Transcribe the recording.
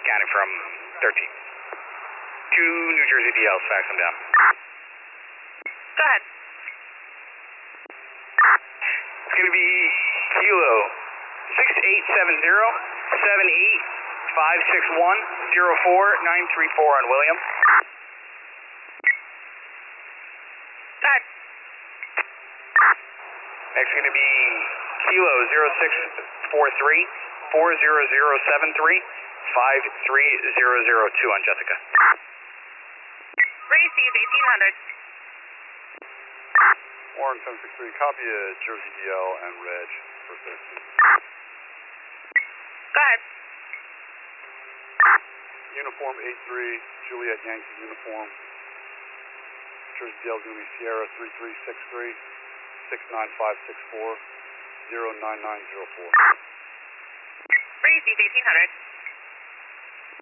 Scanning from 13. 2 New Jersey DLs, fax them down. Go ahead. It's going to be Kilo 6870-78561-04934 on William. Go ahead. Next going to be Kilo 0643-40073-53002 on Jessica. Receive 1800. Warren 763, copy a Jersey DL and Reg for 13. Go ahead. Uniform 83, Juliet Yankee uniform. Jersey DL is going to be Sierra 3363 69564 09904. Receive 1800.